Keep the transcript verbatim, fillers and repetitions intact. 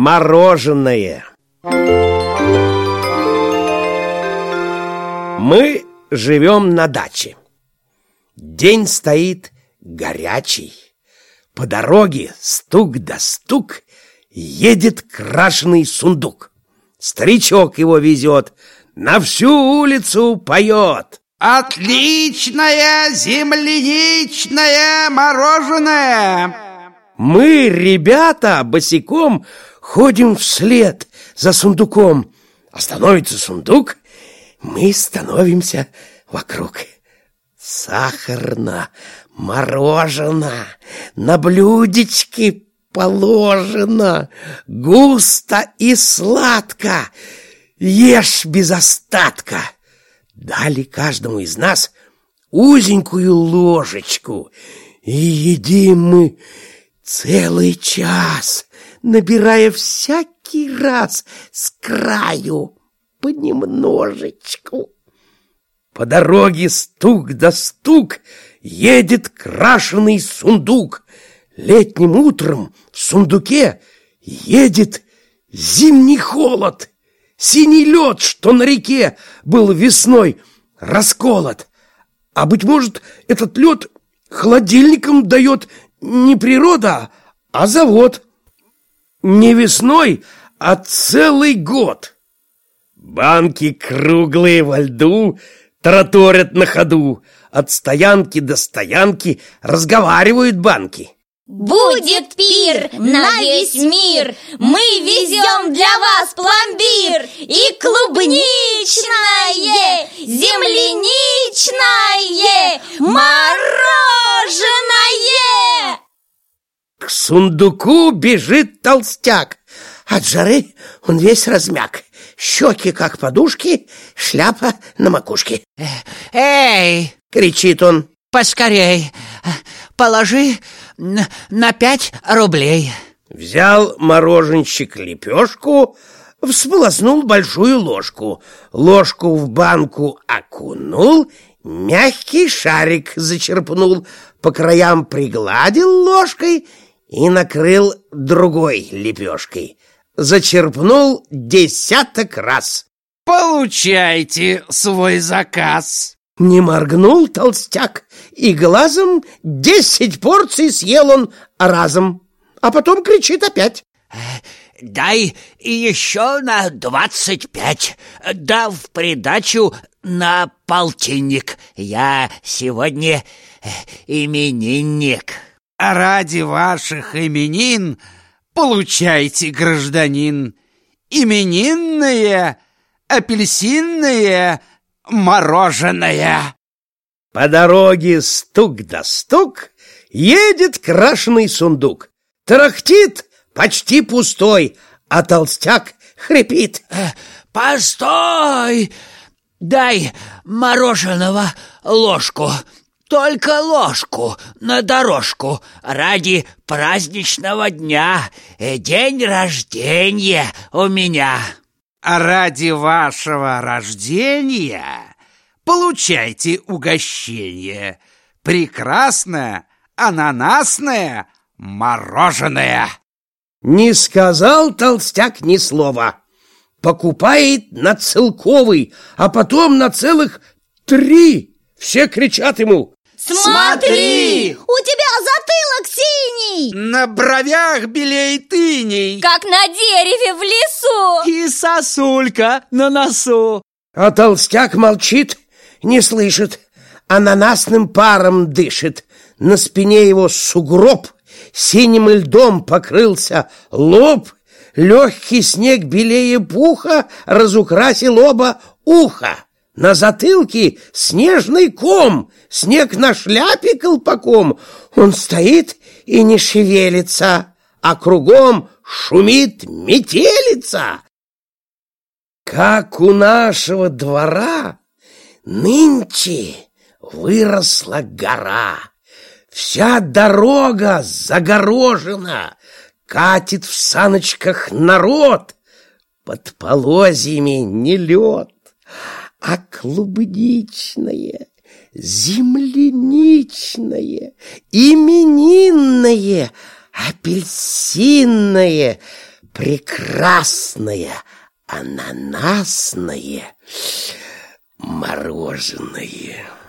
Мороженое. Мы живем на даче. День стоит горячий. По дороге стук да стук едет крашеный сундук. Старичок его везет, на всю улицу поет: отличное земляничное мороженое! Мы, ребята, босиком ходим вслед за сундуком. Остановится сундук, мы становимся вокруг. Сахарно, морожено, на блюдечке положено, густо и сладко, ешь без остатка. Дали каждому из нас узенькую ложечку, и едим мы целый час, набирая всякий раз с краю понемножечку. По дороге стук да стук едет крашеный сундук. Летним утром в сундуке едет зимний холод. Синий лед, что на реке был весной расколот. А, быть может, этот лед холодильником дает не природа, а завод. Не весной, а целый год. Банки круглые во льду тараторят на ходу. От стоянки до стоянки разговаривают банки. Будет пир на весь мир! Мы везем для вас пломбир и клубничное, земляничное мороженое! К сундуку бежит толстяк. От жары он весь размяк. Щеки, как подушки, шляпа на макушке. Эй! — кричит он. Поскорей, положи на пять рублей. Взял мороженщик лепешку, всполоснул большую ложку. Ложку в банку окунул, мягкий шарик зачерпнул, по краям пригладил ложкой и накрыл другой лепешкой. Зачерпнул десяток раз. Получайте свой заказ. Не моргнул толстяк, и глазом десять порций съел он разом. А потом кричит опять: дай еще на двадцать пять, да в придачу на полтинник. Я сегодня именинник. А ради ваших именин получайте, гражданин, именинное апельсинное мороженое. По дороге стук да стук едет крашеный сундук. Тарахтит почти пустой, а толстяк хрипит: постой! Дай мороженого ложку, только ложку на дорожку, ради праздничного дня. День рождения у меня. А ради вашего рождения получайте угощение. Прекрасное ананасное мороженое. Не сказал толстяк ни слова. Покупает на целковый, а потом на целых три. Все кричат ему: смотри! У тебя затылок синий! На бровях белеет иней, как на дереве в лесу! И сосулька на носу. А толстяк молчит, не слышит, ананасным паром дышит. На спине его сугроб, синим льдом покрылся лоб, легкий снег белее пуха разукрасил оба уха. На затылке снежный ком, снег на шляпе колпаком. Он стоит и не шевелится, а кругом шумит метелица. Как у нашего двора нынче выросла гора. Вся дорога загорожена, катит в саночках народ. Под полозьями не лед, а клубничное, земляничное, именинное, апельсинное, прекрасное ананасное мороженое.